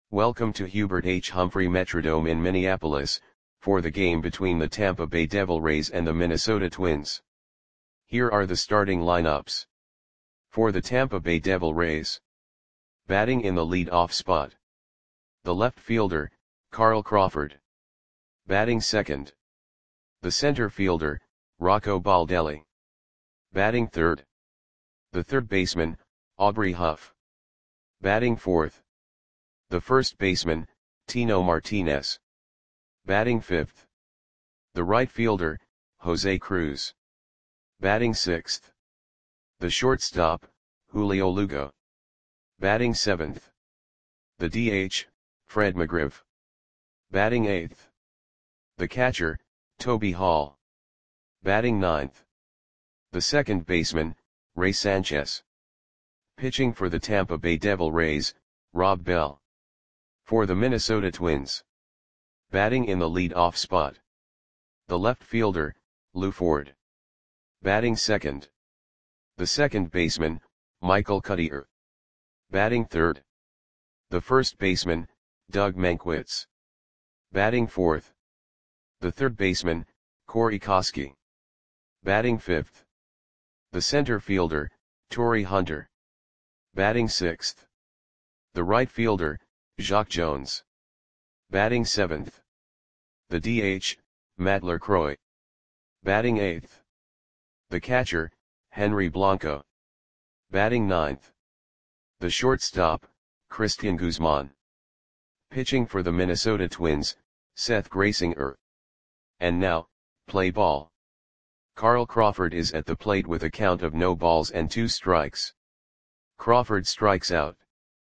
Welcome to Hubert H. Humphrey Metrodome in Minneapolis, for the game between the Tampa Bay Devil Rays and the Minnesota Twins. Here are the starting lineups. For the Tampa Bay Devil Rays. Batting in the lead-off spot. The left fielder, Carl Crawford. Batting second. The center fielder, Rocco Baldelli. Batting third. The third baseman, Aubrey Huff. Batting fourth. The first baseman, Tino Martinez. Batting fifth. The right fielder, Jose Cruz. Batting sixth. The shortstop, Julio Lugo. Batting seventh. The DH, Fred McGriff. Batting eighth. The catcher, Toby Hall. Batting ninth. The second baseman, Ray Sanchez. Pitching for the Tampa Bay Devil Rays, Rob Bell. For the Minnesota Twins. Batting in the lead-off spot. The left fielder, Lou Ford. Batting second. The second baseman, Michael Cuddyer. Batting third. The first baseman, Doug Mankiewicz. Batting fourth. The third baseman, Corey Koskie. Batting fifth. The center fielder, Torii Hunter. Batting sixth. The right fielder, Jacque Jones. Batting seventh. The DH, Matt LaCroix. Batting eighth. The catcher, Henry Blanco. Batting ninth. The shortstop, Cristian Guzman. Pitching for the Minnesota Twins, Seth Graysinger. And now, play ball. Carl Crawford is at the plate with a count of no balls and 2 strikes. Crawford strikes out.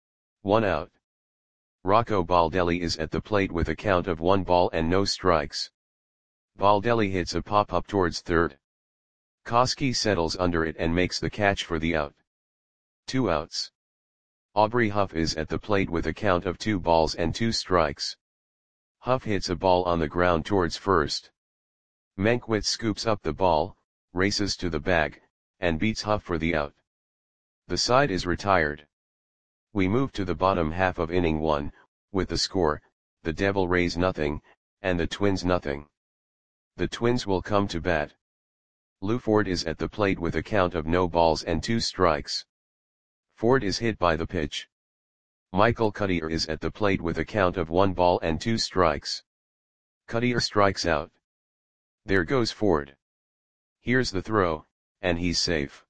1 out. Rocco Baldelli is at the plate with a count of 1 ball and no strikes. Baldelli hits a pop-up towards third. Koskie settles under it and makes the catch for the out. 2 outs. Aubrey Huff is at the plate with a count of 2 balls and 2 strikes. Huff hits a ball on the ground towards first. Mankiewicz scoops up the ball, races to the bag, and beats Huff for the out. The side is retired. We move to the bottom half of inning 1, with the score, the Devil Rays nothing, and the Twins nothing. The Twins will come to bat. Lou Ford is at the plate with a count of no balls and 2 strikes. Ford is hit by the pitch. Michael Cuddyer is at the plate with a count of 1 ball and 2 strikes. Cuddyer strikes out. There goes Ford. Here's the throw, and he's safe.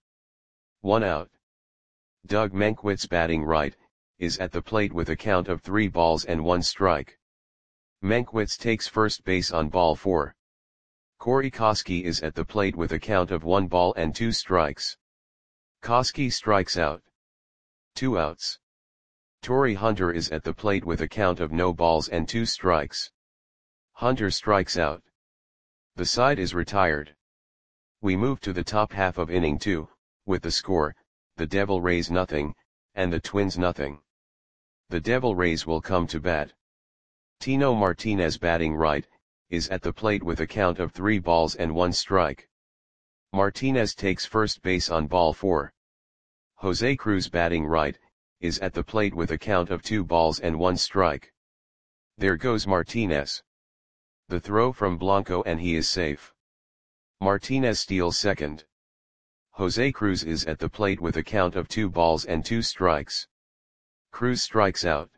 1 out. Doug Mankiewicz, batting right, is at the plate with a count of 3 balls and 1 strike. Mankiewicz takes first base on ball 4. Corey Koskie is at the plate with a count of 1 ball and 2 strikes. Koskie strikes out. 2 outs. Torii Hunter is at the plate with a count of no balls and 2 strikes. Hunter strikes out. The side is retired. We move to the top half of inning 2, with the score, the Devil Rays nothing, and the Twins nothing. The Devil Rays will come to bat. Tino Martinez, batting right, is at the plate with a count of 3 balls and 1 strike. Martinez takes first base on ball 4. Jose Cruz, batting right, is at the plate with a count of 2 balls and 1 strike. There goes Martinez. The throw from Blanco, and he is safe. Martinez steals second. Jose Cruz is at the plate with a count of 2 balls and 2 strikes. Cruz strikes out.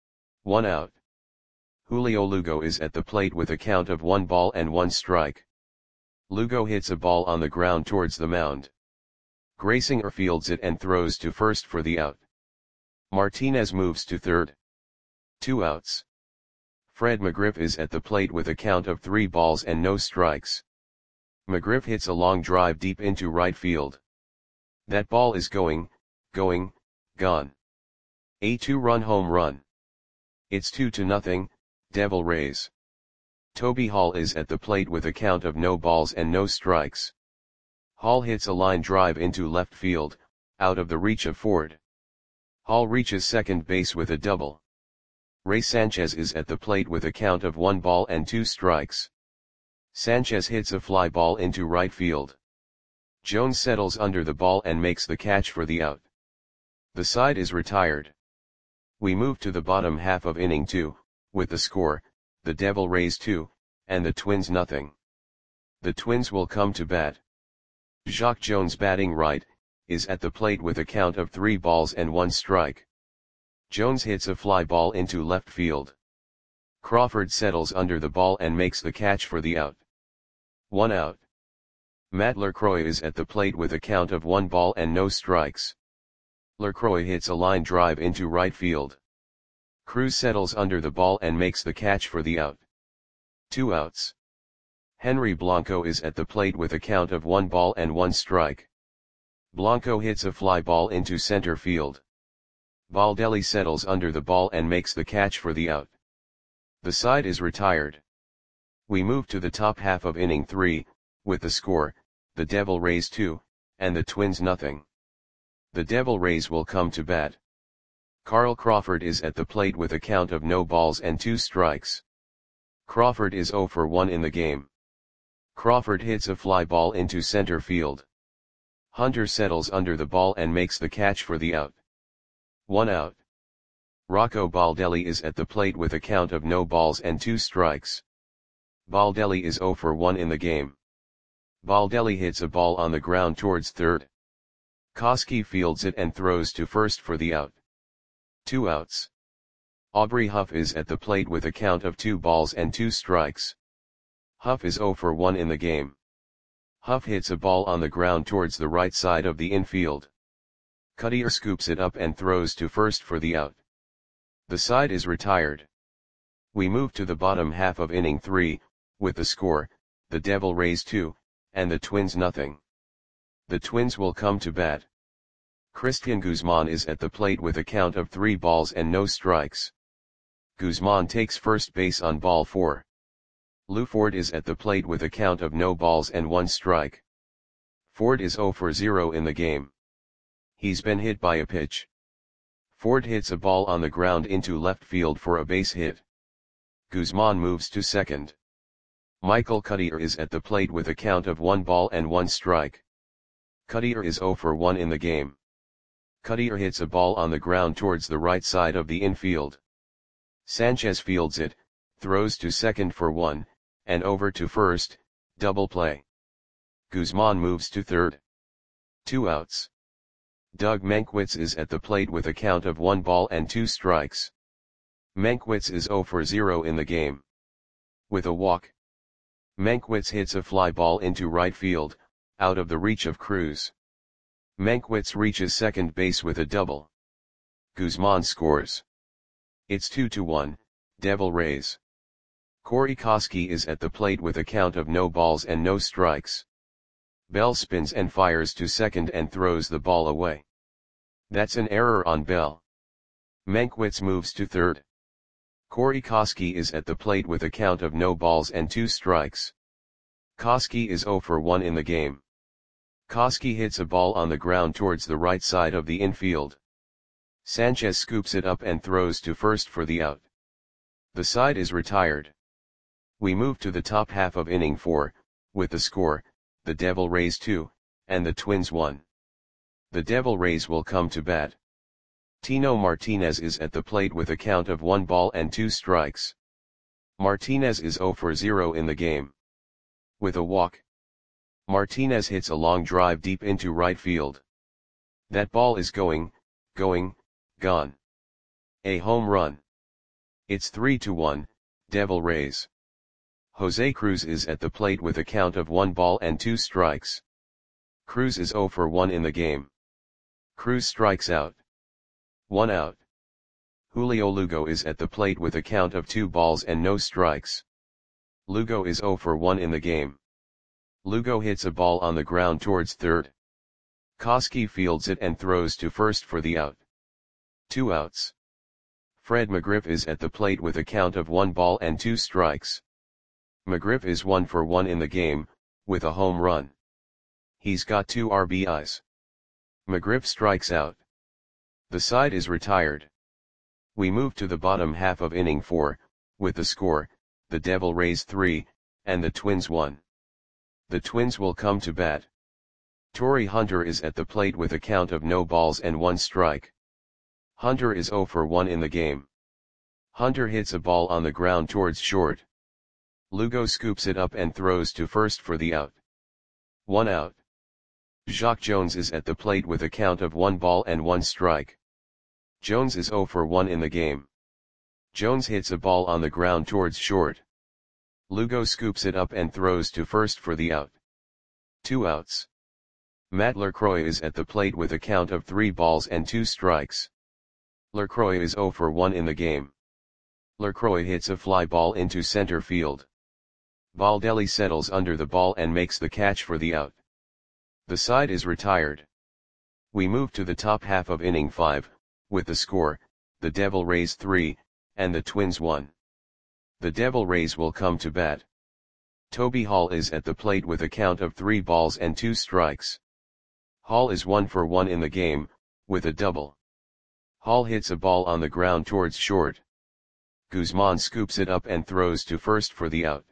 1 out. Julio Lugo is at the plate with a count of 1 ball and 1 strike. Lugo hits a ball on the ground towards the mound. Graysinger fields it and throws to first for the out. Martinez moves to third. 2 outs. Fred McGriff is at the plate with a count of 3 balls and no strikes. McGriff hits a long drive deep into right field. That ball is gone. A 2-run home run. It's 2-0, Devil Rays. Toby Hall is at the plate with a count of no balls and no strikes. Hall hits a line drive into left field, out of the reach of Ford. Hall reaches second base with a double. Ray Sanchez is at the plate with a count of 1 ball and 2 strikes. Sanchez hits a fly ball into right field. Jones settles under the ball and makes the catch for the out. The side is retired. We move to the bottom half of inning 2, with the score, the Devil Rays 2, and the Twins nothing. The Twins will come to bat. Jacque Jones, batting right, is at the plate with a count of 3 balls and 1 strike. Jones hits a fly ball into left field. Crawford settles under the ball and makes the catch for the out. 1 out. Matt LaCroix is at the plate with a count of 1 ball and no strikes. LaCroix hits a line drive into right field. Cruz settles under the ball and makes the catch for the out. 2 outs. Henry Blanco is at the plate with a count of 1 ball and 1 strike. Blanco hits a fly ball into center field. Baldelli settles under the ball and makes the catch for the out. The side is retired. We move to the top half of inning 3, with the score, the Devil Rays 2, and the Twins nothing. The Devil Rays will come to bat. Carl Crawford is at the plate with a count of no balls and 2 strikes. Crawford is 0 for 1 in the game. Crawford hits a fly ball into center field. Hunter settles under the ball and makes the catch for the out. 1 out. Rocco Baldelli is at the plate with a count of no balls and 2 strikes. Baldelli is 0 for 1 in the game. Baldelli hits a ball on the ground towards third. Koski fields it and throws to first for the out. 2 outs. Aubrey Huff is at the plate with a count of 2 balls and 2 strikes. Huff is 0 for 1 in the game. Huff hits a ball on the ground towards the right side of the infield. Cuttier scoops it up and throws to first for the out. The side is retired. We move to the bottom half of inning 3, with the score, the Devil Rays 2, and the Twins nothing. The Twins will come to bat. Christian Guzman is at the plate with a count of 3 balls and no strikes. Guzman takes first base on ball 4. Lou Ford is at the plate with a count of no balls and 1 strike. Ford is 0 for 0 in the game. He's been hit by a pitch. Ford hits a ball on the ground into left field for a base hit. Guzman moves to second. Michael Cuttier is at the plate with a count of 1 ball and 1 strike. Cuttier is 0 for 1 in the game. Cuttier hits a ball on the ground towards the right side of the infield. Sanchez fields it, throws to second for 1, and over to first, double play. Guzman moves to third. 2 outs. Doug Mankiewicz is at the plate with a count of 1 ball and 2 strikes. Mankiewicz is 0 for 0 in the game. With a walk. Mankiewicz hits a fly ball into right field, out of the reach of Cruz. Mankiewicz reaches second base with a double. Guzman scores. It's 2-1, Devil Rays. Corey Koski is at the plate with a count of no balls and no strikes. Bell spins and fires to second and throws the ball away. That's an error on Bell. Mankiewicz moves to third. Corey Koski is at the plate with a count of no balls and 2 strikes. Koski is 0 for 1 in the game. Koski hits a ball on the ground towards the right side of the infield. Sanchez scoops it up and throws to first for the out. The side is retired. We move to the top half of inning 4, with the score, the Devil Rays 2, and the Twins 1. The Devil Rays will come to bat. Tino Martinez is at the plate with a count of 1 ball and 2 strikes. Martinez is 0 for 0 in the game. With a walk. Martinez hits a long drive deep into right field. That ball is going, gone. A home run. It's 3-1, Devil Rays. Jose Cruz is at the plate with a count of 1 ball and 2 strikes. Cruz is 0 for 1 in the game. Cruz strikes out. 1 out. Julio Lugo is at the plate with a count of 2 balls and no strikes. Lugo is 0 for 1 in the game. Lugo hits a ball on the ground towards third. Koski fields it and throws to first for the out. 2 outs. Fred McGriff is at the plate with a count of 1 ball and 2 strikes. McGriff is 1 for 1 in the game, with a home run. He's got 2 RBIs. McGriff strikes out. The side is retired. We move to the bottom half of inning 4, with the score, the Devil Rays 3, and the Twins 1. The Twins will come to bat. Torrey Hunter is at the plate with a count of no balls and 1 strike. Hunter is 0 for 1 in the game. Hunter hits a ball on the ground towards short. Lugo scoops it up and throws to first for the out. 1 out. Jacques Jones is at the plate with a count of 1 ball and 1 strike. Jones is 0 for 1 in the game. Jones hits a ball on the ground towards short. Lugo scoops it up and throws to first for the out. 2 outs. Matt Lacroix is at the plate with a count of 3 balls and 2 strikes. Lacroix is 0 for 1 in the game. Lacroix hits a fly ball into center field. Baldelli settles under the ball and makes the catch for the out. The side is retired. We move to the top half of inning 5, with the score, the Devil Rays 3, and the Twins 1. The Devil Rays will come to bat. Toby Hall is at the plate with a count of 3 balls and 2 strikes. Hall is 1 for 1 in the game, with a double. Hall hits a ball on the ground towards short. Guzman scoops it up and throws to first for the out.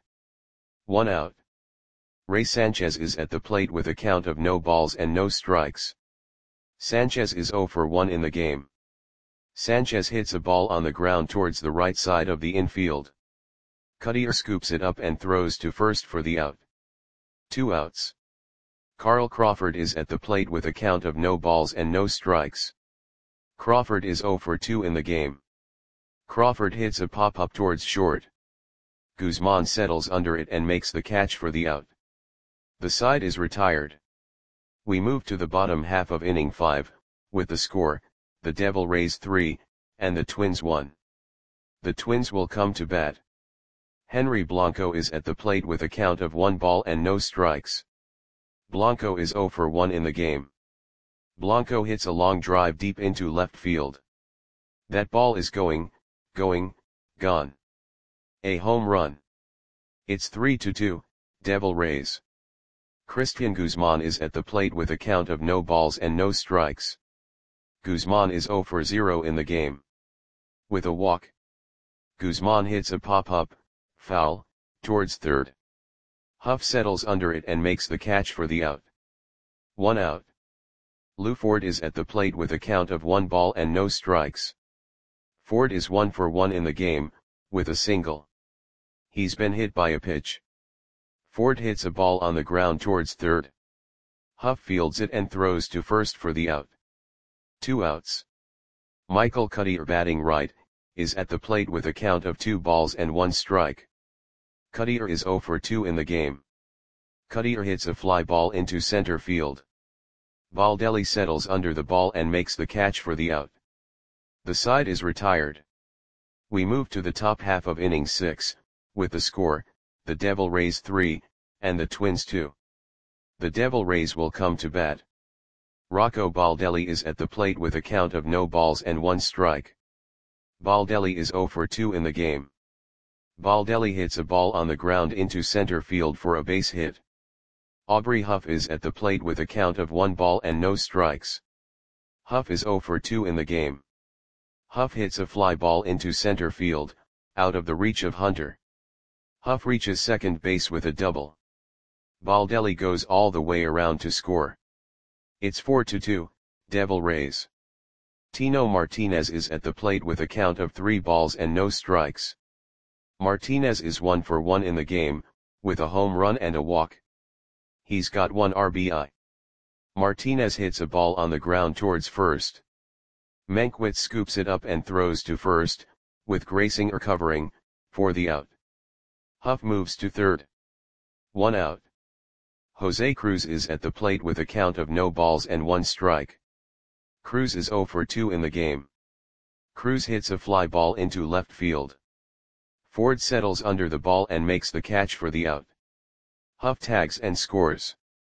1 out. Ray Sanchez is at the plate with a count of no balls and no strikes. Sanchez is 0 for 1 in the game. Sanchez hits a ball on the ground towards the right side of the infield. Cutter scoops it up and throws to first for the out. 2 outs. Carl Crawford is at the plate with a count of no balls and no strikes. Crawford is 0 for 2 in the game. Crawford hits a pop-up towards short. Guzman settles under it and makes the catch for the out. The side is retired. We move to the bottom half of inning 5, with the score, the Devil Rays 3, and the Twins 1. The Twins will come to bat. Henry Blanco is at the plate with a count of 1 ball and no strikes. Blanco is 0 for 1 in the game. Blanco hits a long drive deep into left field. That ball is gone. A home run. It's 3-2, Devil Rays. Christian Guzman is at the plate with a count of no balls and no strikes. Guzman is 0 for 0 in the game. With a walk. Guzman hits a pop-up, foul, towards third. Huff settles under it and makes the catch for the out. 1 out. Lou Ford is at the plate with a count of 1 ball and no strikes. Ford is 1 for 1 in the game, with a single. He's been hit by a pitch. Ford hits a ball on the ground towards third. Huff fields it and throws to first for the out. 2 outs. Michael Cutter, batting right, is at the plate with a count of 2 balls and 1 strike. Cutter is 0 for 2 in the game. Cutter hits a fly ball into center field. Baldelli settles under the ball and makes the catch for the out. The side is retired. We move to the top half of inning 6, with the score, the Devil Rays 3, and the Twins 2. The Devil Rays will come to bat. Rocco Baldelli is at the plate with a count of no balls and 1 strike. Baldelli is 0 for 2 in the game. Baldelli hits a ball on the ground into center field for a base hit. Aubrey Huff is at the plate with a count of 1 ball and no strikes. Huff is 0 for 2 in the game. Huff hits a fly ball into center field, out of the reach of Hunter. Huff reaches second base with a double. Baldelli goes all the way around to score. It's 4-2, Devil Rays. Tino Martinez is at the plate with a count of 3 balls and no strikes. Martinez is 1 for 1 in the game, with a home run and a walk. He's got 1 RBI. Martinez hits a ball on the ground towards first. Mankiewicz scoops it up and throws to first, with Grayson recovering, for the out. Huff moves to third. 1 out. Jose Cruz is at the plate with a count of no balls and 1 strike. Cruz is 0 for 2 in the game. Cruz hits a fly ball into left field. Ford settles under the ball and makes the catch for the out. Huff tags and scores.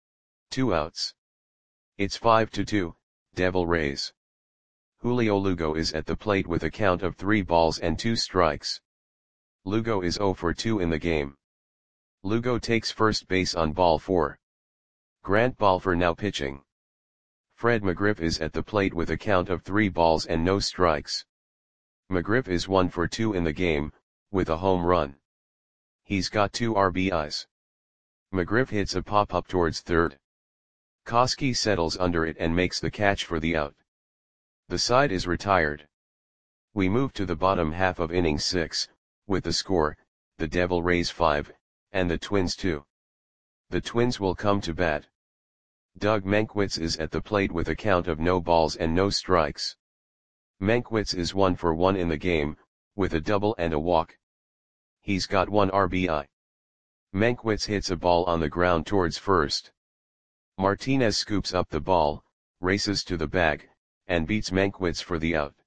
2 outs. It's 5-2, Devil Rays. Julio Lugo is at the plate with a count of 3 balls and 2 strikes. Lugo is 0 for 2 in the game. Lugo takes first base on ball 4. Grant Balfour now pitching. Fred McGriff is at the plate with a count of 3 balls and no strikes. McGriff is 1 for 2 in the game, with a home run. He's got 2 RBIs. McGriff hits a pop-up towards third. Koski settles under it and makes the catch for the out. The side is retired. We move to the bottom half of inning 6, with the score, the Devil Rays 5, and the Twins 2. The Twins will come to bat. Doug Mankiewicz is at the plate with a count of no balls and no strikes. Mankiewicz is 1 for 1 in the game, with a double and a walk. He's got 1 RBI. Mankiewicz hits a ball on the ground towards first. Martinez scoops up the ball, races to the bag, and beats Mankiewicz for the out.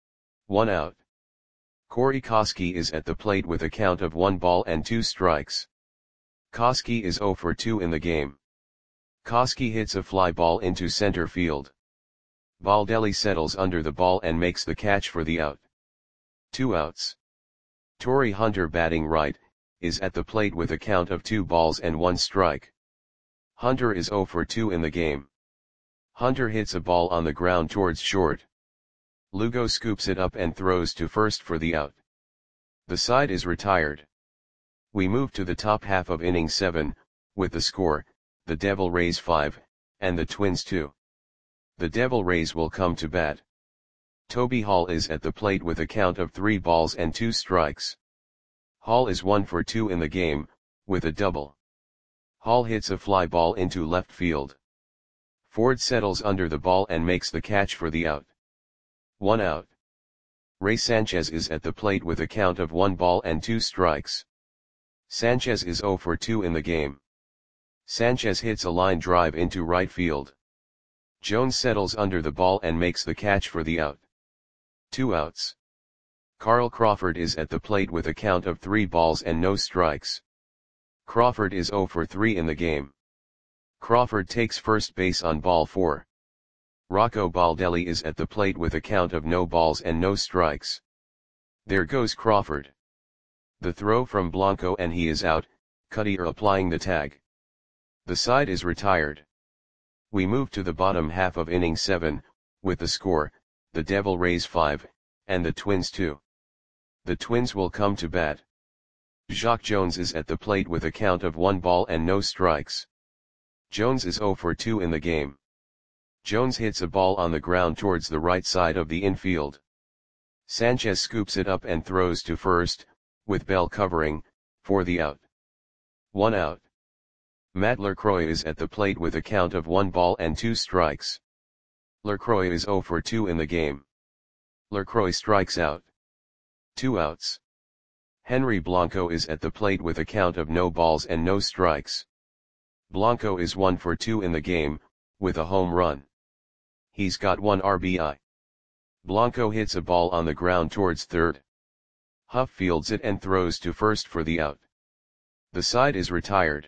1 out. Corey Koskie is at the plate with a count of 1 ball and 2 strikes. Koskie is 0 for 2 in the game. Koskie hits a fly ball into center field. Baldelli settles under the ball and makes the catch for the out. 2 outs. Torii Hunter, batting right, is at the plate with a count of 2 balls and 1 strike. Hunter is 0 for 2 in the game. Hunter hits a ball on the ground towards short. Lugo scoops it up and throws to first for the out. The side is retired. We move to the top half of inning 7, with the score, the Devil Rays 5, and the Twins 2. The Devil Rays will come to bat. Toby Hall is at the plate with a count of 3 balls and 2 strikes. Hall is 1 for 2 in the game, with a double. Hall hits a fly ball into left field. Ford settles under the ball and makes the catch for the out. 1 out. Ray Sanchez is at the plate with a count of 1 ball and 2 strikes. Sanchez is 0 for 2 in the game. Sanchez hits a line drive into right field. Jones settles under the ball and makes the catch for the out. 2 outs. Carl Crawford is at the plate with a count of 3 balls and no strikes. Crawford is 0 for 3 in the game. Crawford takes first base on ball 4. Rocco Baldelli is at the plate with a count of no balls and no strikes. There goes Crawford. The throw from Blanco and he is out, Cutter applying the tag. The side is retired. We move to the bottom half of inning 7, with the score, the Devil Rays 5, and the Twins 2. The Twins will come to bat. Jacque Jones is at the plate with a count of 1 ball and no strikes. Jones is 0 for 2 in the game. Jones hits a ball on the ground towards the right side of the infield. Sanchez scoops it up and throws to first, with Bell covering, for the out. 1 out. Matt LaCroix is at the plate with a count of 1 ball and 2 strikes. LaCroix is 0 for 2 in the game. LaCroix strikes out. 2 outs. Henry Blanco is at the plate with a count of no balls and no strikes. Blanco is 1 for 2 in the game, with a home run. He's got 1 RBI. Blanco hits a ball on the ground towards third. Huff fields it and throws to first for the out. The side is retired.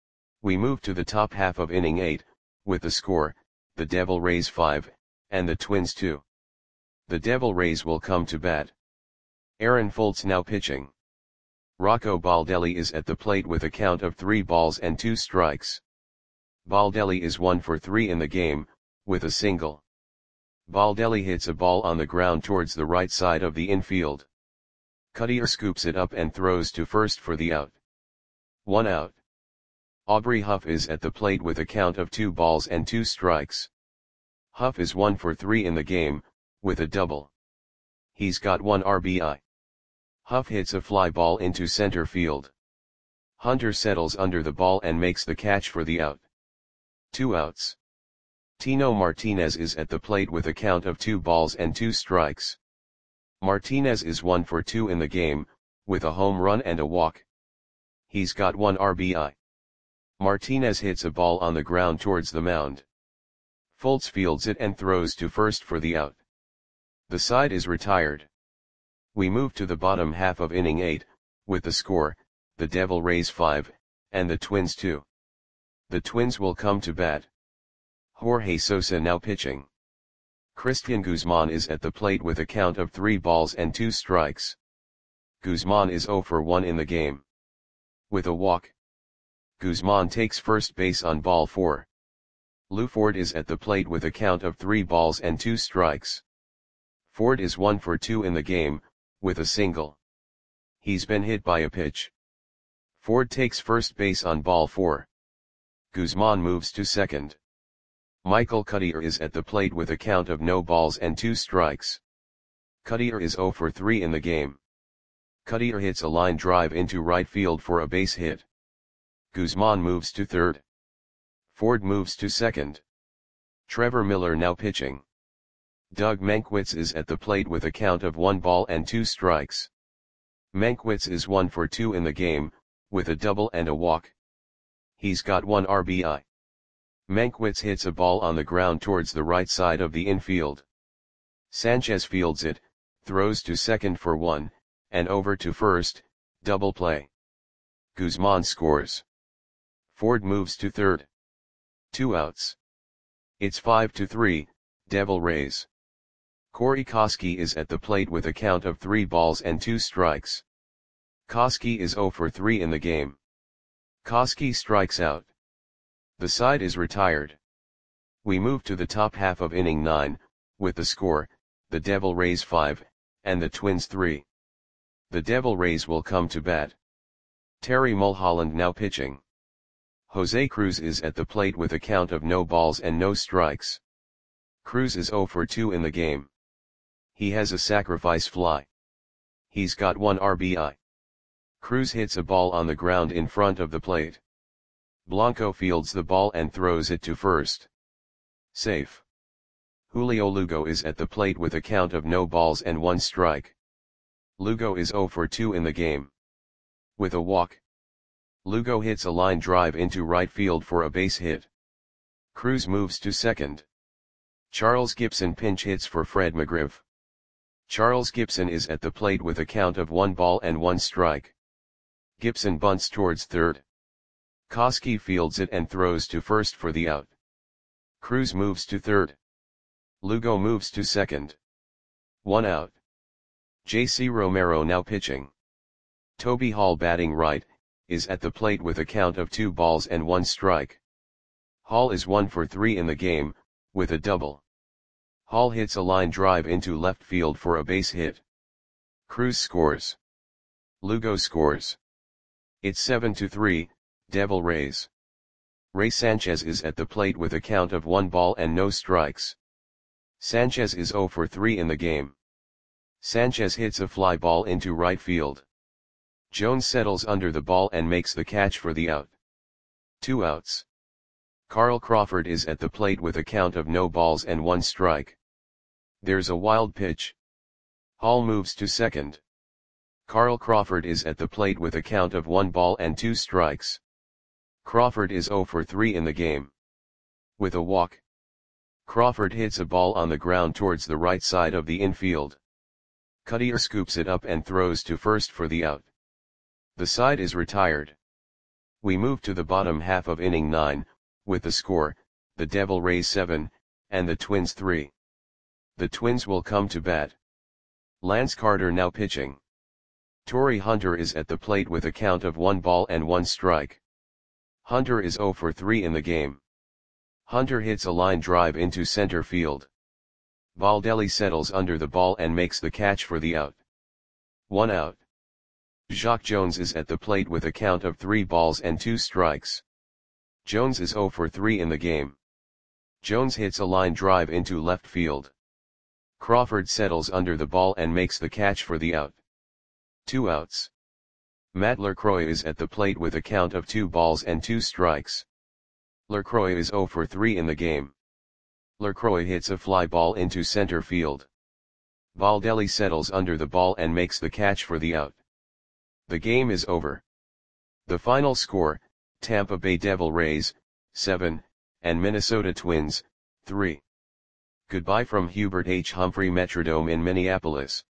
We move to the top half of inning 8, with the score, the Devil Rays 5, and the Twins 2. The Devil Rays will come to bat. Aaron Foltz now pitching. Rocco Baldelli is at the plate with a count of 3 balls and 2 strikes. Baldelli is 1 for 3 in the game, with a single. Baldelli hits a ball on the ground towards the right side of the infield. Cutter scoops it up and throws to first for the out. 1 out. Aubrey Huff is at the plate with a count of 2 balls and 2 strikes. Huff is 1 for 3 in the game, with a double. He's got 1 RBI. Huff hits a fly ball into center field. Hunter settles under the ball and makes the catch for the out. 2 outs. Tino Martinez is at the plate with a count of 2 balls and 2 strikes. Martinez is 1 for 2 in the game, with a home run and a walk. He's got 1 RBI. Martinez hits a ball on the ground towards the mound. Foltz fields it and throws to first for the out. The side is retired. We move to the bottom half of inning 8, with the score, the Devil Rays 5, and the Twins 2. The Twins will come to bat. Jorge Sosa now pitching. Christian Guzman is at the plate with a count of 3 balls and 2 strikes. Guzman is 0 for 1 in the game. With a walk. Guzman takes first base on ball 4. Lou Ford is at the plate with a count of 3 balls and 2 strikes. Ford is 1 for 2 in the game, with a single. He's been hit by a pitch. Ford takes first base on ball 4. Guzman moves to second. Michael Cuddyer is at the plate with a count of no balls and 2 strikes. Cuddyer is 0 for 3 in the game. Cuddyer hits a line drive into right field for a base hit. Guzman moves to third. Ford moves to second. Trevor Miller now pitching. Doug Mankiewicz is at the plate with a count of 1 ball and 2 strikes. Mankiewicz is 1 for 2 in the game, with a double and a walk. He's got 1 RBI. Mankiewicz hits a ball on the ground towards the right side of the infield. Sanchez fields it, throws to second for 1, and over to first, double play. Guzman scores. Ford moves to third. 2 outs. It's 5-3, Devil Rays. Corey Koskie is at the plate with a count of 3 balls and 2 strikes. Koskie is 0 for 3 in the game. Koskie strikes out. The side is retired. We move to the top half of inning 9, with the score, the Devil Rays 5, and the Twins 3. The Devil Rays will come to bat. Terry Mulholland now pitching. Jose Cruz is at the plate with a count of no balls and no strikes. Cruz is 0 for 2 in the game. He has a sacrifice fly. He's got 1 RBI. Cruz hits a ball on the ground in front of the plate. Blanco fields the ball and throws it to first. Safe. Julio Lugo is at the plate with a count of no balls and 1 strike. Lugo is 0 for 2 in the game. With a walk. Lugo hits a line drive into right field for a base hit. Cruz moves to second. Charles Gibson pinch hits for Fred McGriff. Charles Gibson is at the plate with a count of 1 ball and 1 strike. Gibson bunts towards third. Koskie fields it and throws to first for the out. Cruz moves to third. Lugo moves to second. 1 out. J.C. Romero now pitching. Toby Hall batting right, is at the plate with a count of 2 balls and 1 strike. Hall is 1 for 3 in the game, with a double. Hall hits a line drive into left field for a base hit. Cruz scores. Lugo scores. It's 7-3, Devil Rays. Ray Sanchez is at the plate with a count of 1 ball and no strikes. Sanchez is 0 for 3 in the game. Sanchez hits a fly ball into right field. Jones settles under the ball and makes the catch for the out. 2 outs. Carl Crawford is at the plate with a count of no balls and 1 strike. There's a wild pitch. Hall moves to second. Carl Crawford is at the plate with a count of 1 ball and 2 strikes. Crawford is 0 for 3 in the game. With a walk. Crawford hits a ball on the ground towards the right side of the infield. Cuddyer scoops it up and throws to first for the out. The side is retired. We move to the bottom half of inning 9, with the score, the Devil Rays 7, and the Twins 3. The Twins will come to bat. Lance Carter now pitching. Torrey Hunter is at the plate with a count of 1 ball and 1 strike. Hunter is 0 for 3 in the game. Hunter hits a line drive into center field. Baldelli settles under the ball and makes the catch for the out. 1 out. Jacque Jones is at the plate with a count of 3 balls and 2 strikes. Jones is 0 for 3 in the game. Jones hits a line drive into left field. Crawford settles under the ball and makes the catch for the out. 2 outs. Matt LaCroix is at the plate with a count of 2 balls and 2 strikes. LaCroix is 0 for 3 in the game. LaCroix hits a fly ball into center field. Baldelli settles under the ball and makes the catch for the out. The game is over. The final score, Tampa Bay Devil Rays, 7, and Minnesota Twins, 3. Goodbye from Hubert H. Humphrey Metrodome in Minneapolis.